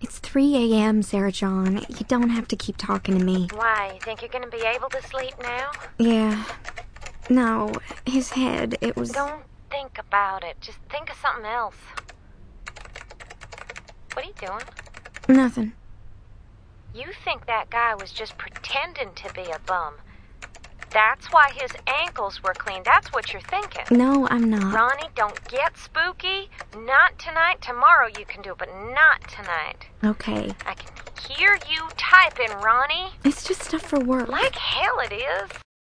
It's 3 a.m., Sarah John. You don't have to keep talking to me. Why, you think you're gonna be able to sleep now? Yeah. No, his head, it was... Don't think about it. Just think of something else. What are you doing? Nothing. You think that guy was just pretending to be a bum. That's why his ankles were clean. That's what you're thinking. No, I'm not. Ronnie, don't get spooky. Not tonight. Tomorrow you can do it, but not tonight. Okay. I can hear you typing, Ronnie. It's just stuff for work. Like hell it is.